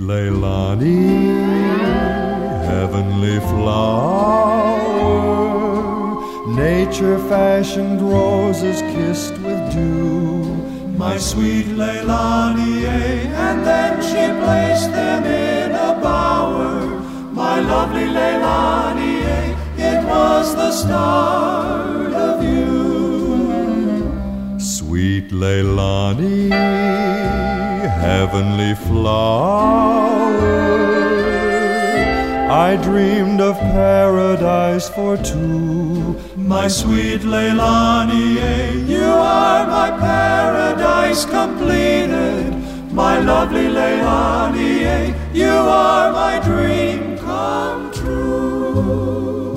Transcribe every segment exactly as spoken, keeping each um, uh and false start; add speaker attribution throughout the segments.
Speaker 1: Leilani, heavenly flower, nature fashioned roses kissed with dew.
Speaker 2: My sweet Leilani, and then she placed them in a bower. My lovely Leilani, it was the start of you.
Speaker 1: Sweet Leilani, heavenly flower, I dreamed of paradise for two.
Speaker 2: My sweet Leilani, you are my paradise completed. My lovely Leilani, you are my dream come true.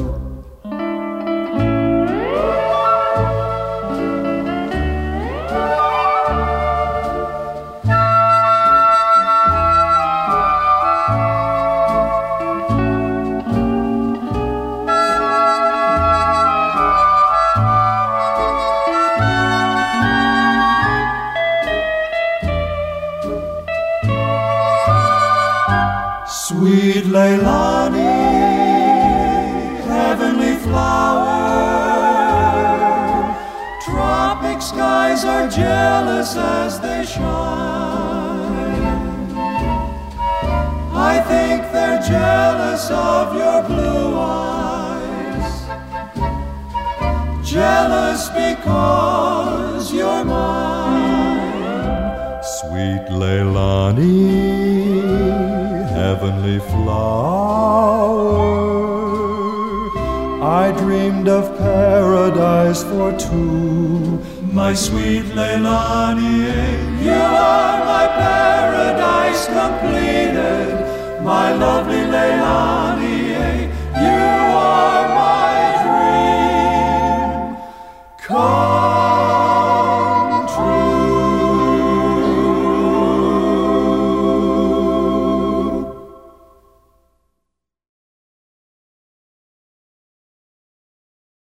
Speaker 2: Sweet Leilani, heavenly flower, tropic skies are jealous as they shine. I think they're jealous of your blue eyes, jealous because you're mine.
Speaker 1: Sweet Leilani, heavenly flower, I dreamed of paradise for two.
Speaker 2: My sweet Leilani, you are my paradise completed. My lovely Leilani,